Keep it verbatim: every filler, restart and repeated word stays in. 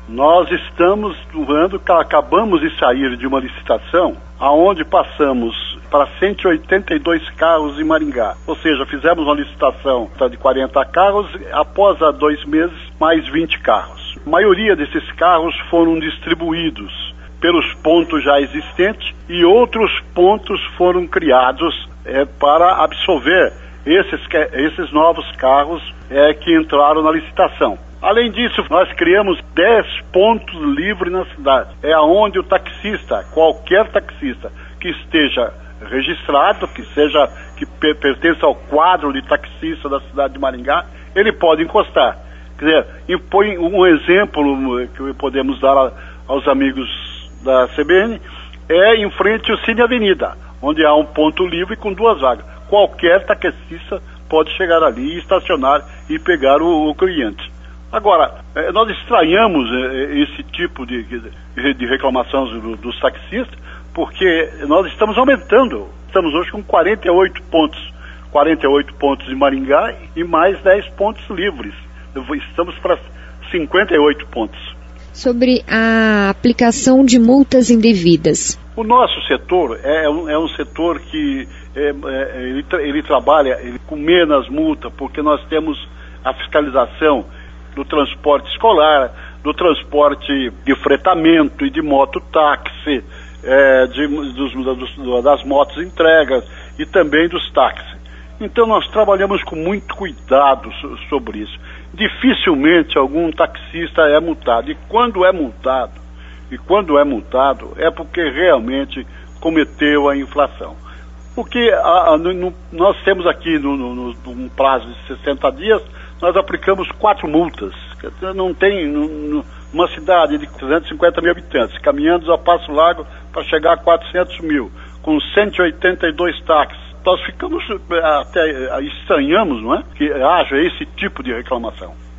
Nós estamos no ano que acabamos de sair de uma licitação aonde passamos para cento e oitenta e dois carros em Maringá. Ou seja, fizemos uma licitação de quarenta carros, após há dois meses, mais vinte carros. A maioria desses carros foram distribuídos pelos pontos já existentes e outros pontos foram criados é, para absorver esses, esses novos carros é, que entraram na licitação. Além disso, nós criamos dez pontos livres na cidade. É onde o taxista, qualquer taxista que esteja registrado, que seja, que pertença ao quadro de taxista da cidade de Maringá, ele pode encostar. Quer dizer, impõe um exemplo que podemos dar a, aos amigos da C B N, é em frente ao Cine Avenida, onde há um ponto livre com duas vagas. Qualquer taxista pode chegar ali, estacionar e pegar o, o cliente. Agora, nós estranhamos esse tipo de, de reclamação do, dos taxistas, porque nós estamos aumentando. Estamos hoje com quarenta e oito pontos, quarenta e oito pontos em Maringá e mais dez pontos livres. Estamos para cinquenta e oito pontos. Sobre a aplicação de multas indevidas. O nosso setor é um, é um setor que é, é, ele, ele trabalha ele, com menos multa, porque nós temos a fiscalização do transporte escolar, do transporte de fretamento e de mototáxi, é, de, dos, dos, das motos entregas e também dos táxis. Então nós trabalhamos com muito cuidado so, sobre isso. Dificilmente algum taxista é multado. E quando é multado, e quando é multado, é porque realmente cometeu a inflação. Porque a, a, no, nós temos aqui, no, no, no, num prazo de sessenta dias, nós aplicamos quatro multas. Não tem, no, numa cidade de trezentos e cinquenta mil habitantes, caminhando a Passo Largo para chegar a quatrocentos mil, com cento e oitenta e dois táxis. Nós ficamos, até estranhamos, não é? Que haja esse tipo de reclamação.